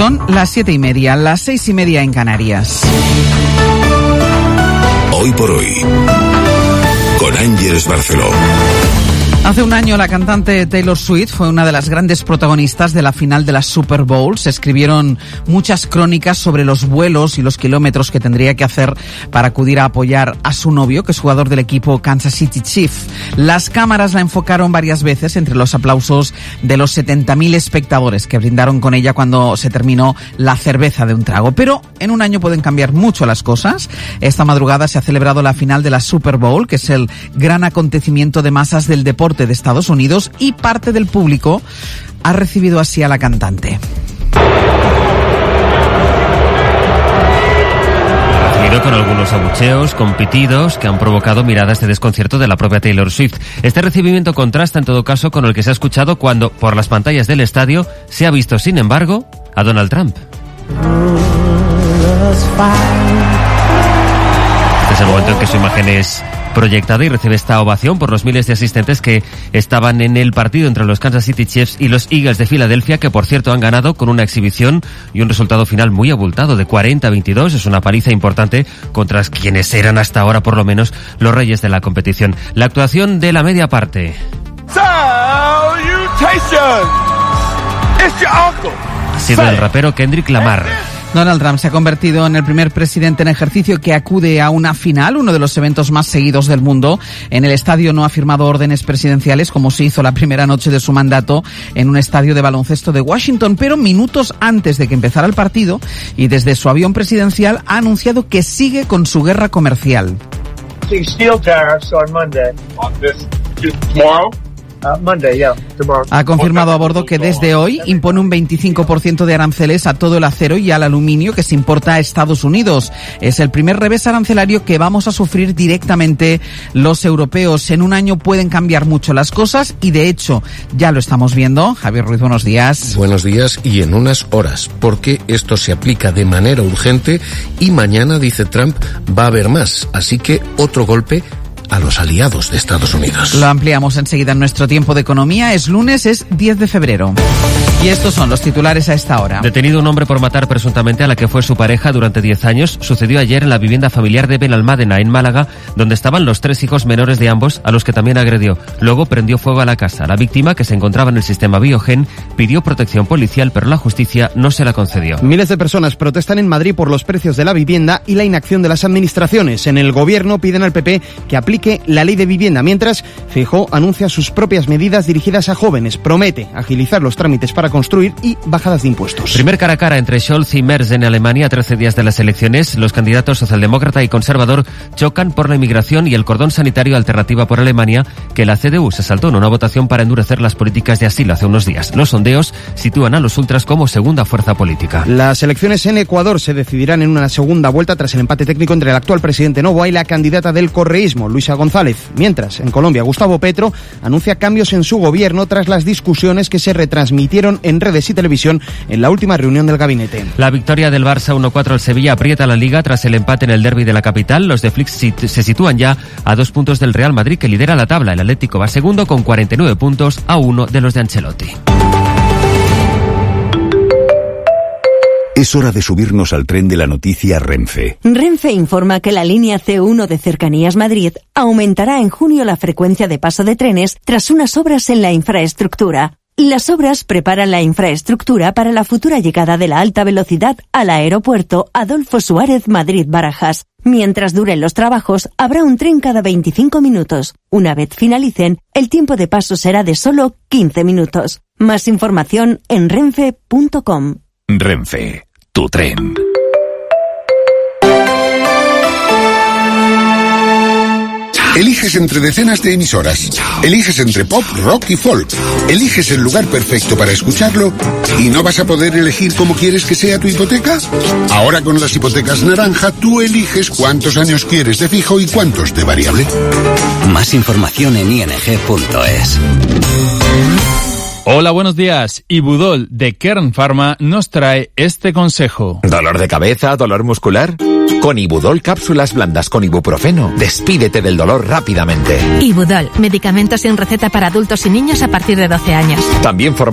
Son las 7:30, las 6:30 en Canarias. Hoy por hoy, con Ángeles Barceló. Hace un año la cantante Taylor Swift fue una de las grandes protagonistas de la final de la Super Bowl. Se escribieron muchas crónicas sobre los vuelos y los kilómetros que tendría que hacer para acudir a apoyar a su novio, que es jugador del equipo Kansas City Chiefs. Las cámaras la enfocaron varias veces entre los aplausos de los 70.000 espectadores que brindaron con ella cuando se terminó la cerveza de un trago. Pero en un año pueden cambiar mucho las cosas. Esta madrugada se ha celebrado la final de la Super Bowl, que es el gran acontecimiento de masas del deporte de Estados Unidos, y parte del público ha recibido así a la cantante. Con algunos abucheos, con pitidos que han provocado miradas de desconcierto de la propia Taylor Swift. Este recibimiento contrasta en todo caso con el que se ha escuchado cuando, por las pantallas del estadio, se ha visto, sin embargo, a Donald Trump. Este es el momento en que su imagen es proyectada y recibe esta ovación por los miles de asistentes que estaban en el partido entre los Kansas City Chiefs y los Eagles de Filadelfia, que por cierto han ganado con una exhibición y un resultado final muy abultado de 40-22. Es una paliza importante contra quienes eran hasta ahora por lo menos los reyes de la competición. La actuación de la media parte. Ha sido el rapero Kendrick Lamar. Donald Trump se ha convertido en el primer presidente en ejercicio que acude a una final, uno de los eventos más seguidos del mundo. En el estadio no ha firmado órdenes presidenciales, como se hizo la primera noche de su mandato en un estadio de baloncesto de Washington, pero minutos antes de que empezara el partido y desde su avión presidencial ha anunciado que sigue con su guerra comercial. Ha confirmado a bordo que desde hoy impone un 25% de aranceles a todo el acero y al aluminio que se importa a Estados Unidos. Es el primer revés arancelario que vamos a sufrir directamente los europeos. En un año pueden cambiar mucho las cosas y de hecho ya lo estamos viendo. Javier Ruiz, buenos días. Buenos días, y en unas horas, porque esto se aplica de manera urgente y mañana, dice Trump, va a haber más. Así que otro golpe a los aliados de Estados Unidos. Lo ampliamos enseguida en nuestro tiempo de economía. Es lunes, es 10 de febrero. Y estos son los titulares a esta hora. Detenido un hombre por matar presuntamente a la que fue su pareja durante 10 años. Sucedió ayer en la vivienda familiar de Benalmádena, en Málaga, donde estaban los 3 hijos menores de ambos, a los que también agredió. Luego prendió fuego a la casa. La víctima, que se encontraba en el sistema Biogen, pidió protección policial, pero la justicia no se la concedió. Miles de personas protestan en Madrid por los precios de la vivienda y la inacción de las administraciones. En el gobierno piden al PP que aplique la ley de vivienda, mientras Feijóo anuncia sus propias medidas dirigidas a jóvenes. Promete agilizar los trámites para construir y bajadas de impuestos. Primer cara a cara entre Scholz y Merz en Alemania a 13 días de las elecciones. Los candidatos socialdemócrata y conservador chocan por la inmigración y el cordón sanitario. Alternativa por Alemania, que la CDU se saltó en una votación para endurecer las políticas de asilo hace unos días. Los sondeos sitúan a los ultras como segunda fuerza política. Las elecciones en Ecuador se decidirán en una segunda vuelta tras el empate técnico entre el actual presidente Noboa y la candidata del correísmo, Luisa González. Mientras, en Colombia, Gustavo Petro anuncia cambios en su gobierno tras las discusiones que se retransmitieron en redes y televisión en la última reunión del gabinete. La victoria del Barça 1-4 al Sevilla aprieta la Liga tras el empate en el derbi de la capital. Los de Flick se sitúan ya a 2 puntos del Real Madrid, que lidera la tabla. El Atlético va segundo con 49 puntos a 1 de los de Ancelotti. Es hora de subirnos al tren de la noticia Renfe. Renfe informa que la línea C1 de Cercanías Madrid aumentará en junio la frecuencia de paso de trenes tras unas obras en la infraestructura. Las obras preparan la infraestructura para la futura llegada de la alta velocidad al aeropuerto Adolfo Suárez Madrid-Barajas. Mientras duren los trabajos, habrá un tren cada 25 minutos. Una vez finalicen, el tiempo de paso será de solo 15 minutos. Más información en renfe.com. Renfe, tu tren. Eliges entre decenas de emisoras. Eliges entre pop, rock y folk. Eliges el lugar perfecto para escucharlo y no vas a poder elegir cómo quieres que sea tu hipoteca. Ahora con las hipotecas Naranja, tú eliges cuántos años quieres de fijo y cuántos de variable. Más información en ing.es. Hola, buenos días. Ibudol de Kern Pharma nos trae este consejo. ¿Dolor de cabeza? ¿Dolor muscular? Con Ibudol cápsulas blandas con ibuprofeno, despídete del dolor rápidamente. Ibudol, medicamentos sin receta para adultos y niños a partir de 12 años. También